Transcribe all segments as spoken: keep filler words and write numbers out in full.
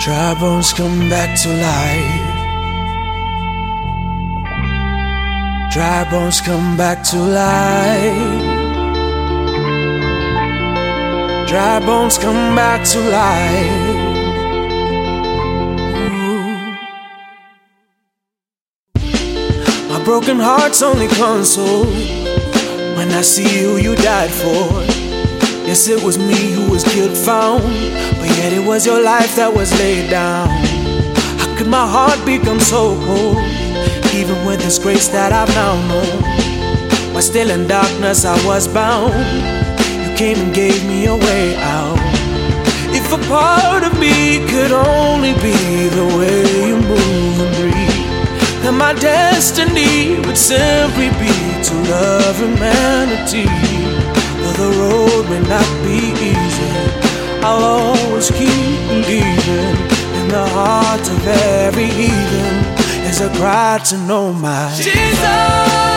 Dry bones come back to life. Dry bones come back to life. Dry bones come back to life. My broken heart's only console when I see who you died for. Yes, it was me who was guilt found, but yet it was your life that was laid down. How could my heart become so cold, even with this grace that I've now known? But still in darkness I was bound. You came and gave me a way out. If a part of me could only be the way you move and breathe, then my destiny would simply be to love humanity. Though the road may not be easy, I'll always keep believing. In the heart of every heathen is a cry to know my Jesus.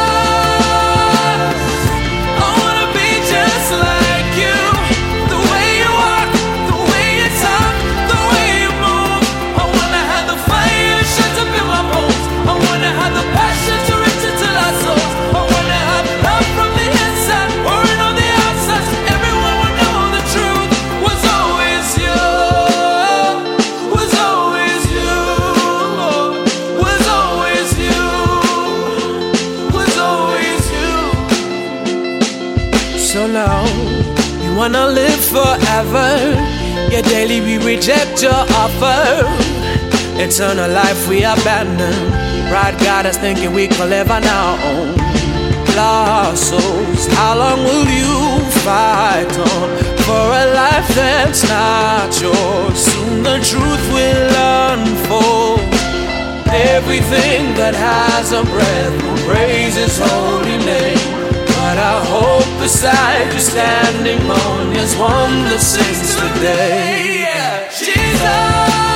I wanna be just like you. The way you walk, the way you talk, the way you move. I wanna have the fire shut up in my bones. I wanna have the passion to reach into our souls. I wanna have love from the inside, pouring on the outside, so everyone will know the truth was always you, was always you, was always you, was always you. So now you wanna live forever, yet daily we reject your offer. Eternal life we abandon. Pride got us thinking we can live on our own. Lost souls, how long will you fight on for a life that's not yours? Soon the truth will unfold. Everything that has a breath will praise His holy name. But I hope beside you standing on is one that sings today. Jesus,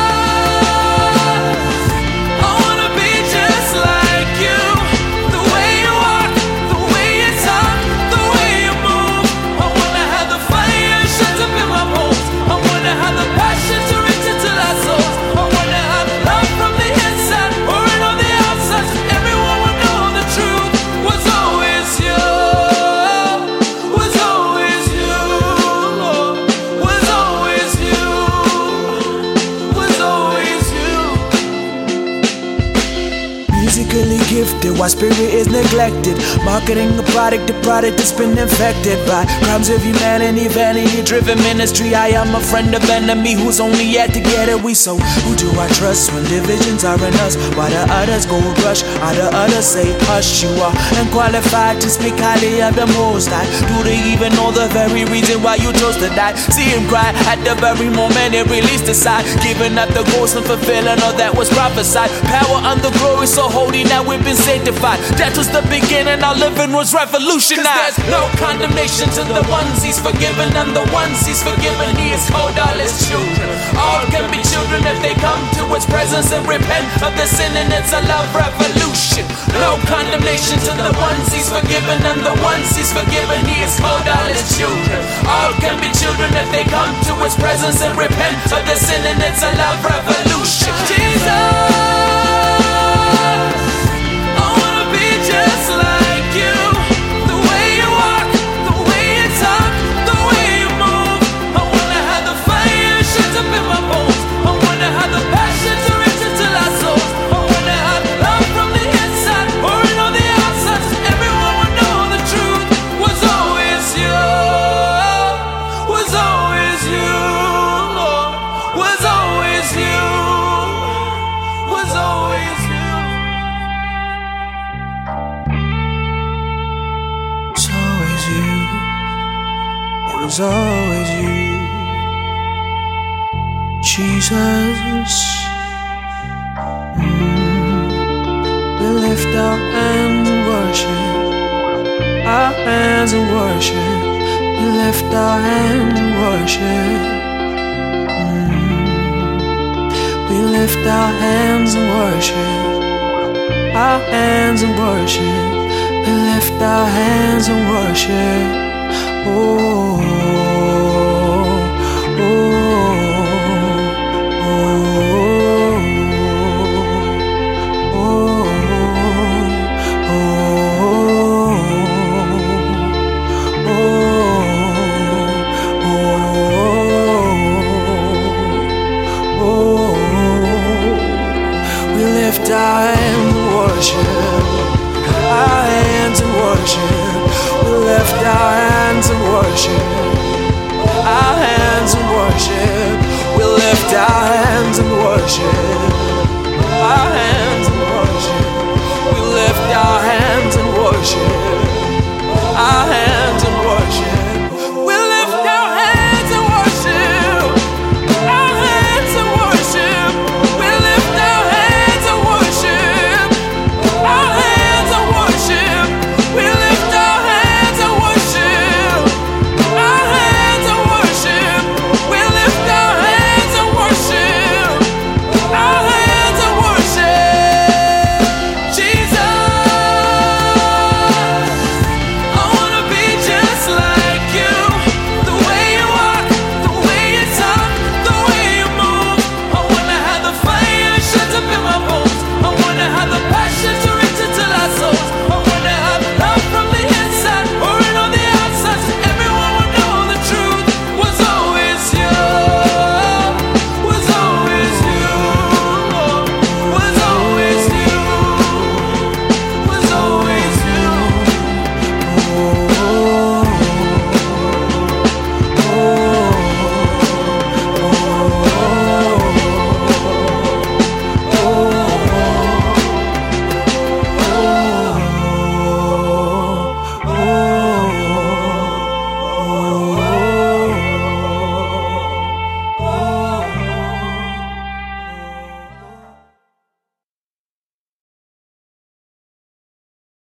musically gifted, while spirit is neglected. Marketing a product, the product has been infected by crimes of humanity, vanity driven ministry. I am a friend of enemy who's only yet to get it. We so who do I trust when divisions are in us? Why the others go rush? Why the others say hush? You are unqualified to speak highly of the Most High. Do they even know the very reason why you chose to die? See him cry at the very moment it released the sigh, giving up the ghost and fulfilling all that was prophesied. Power and the glory so holy, now we've been sanctified. That was the beginning, our living was revolutionized. There's no condemnation to the ones He's forgiven, and the ones He's forgiven He has called all His children. All can be children if they come to His presence and repent of the sin, and it's a love revolution. No condemnation to the ones He's forgiven, and the ones He's forgiven He has called all His children. All can be children if they come to His presence and repent of the sin, and it's a love revolution. Jesus, just like you, the way you walk, the way you talk, the way you move. I wanna have the fire shut up in my bones. I wanna have the passion to reach into our souls. I wanna have love from the inside, pouring on the outside, so everyone will know the truth was always you, was always you, Lord, was always you, was always you. It was always you, Jesus. Mm. We lift our hands and worship, our hands and worship. We lift our hands and worship. Mm. We lift our hands and worship, our hands and worship. We lift our hands and worship. Oh, oh, oh, oh. worship. Our hands in worship. We lift our hands in worship. Our hands in worship. We lift our hands in worship.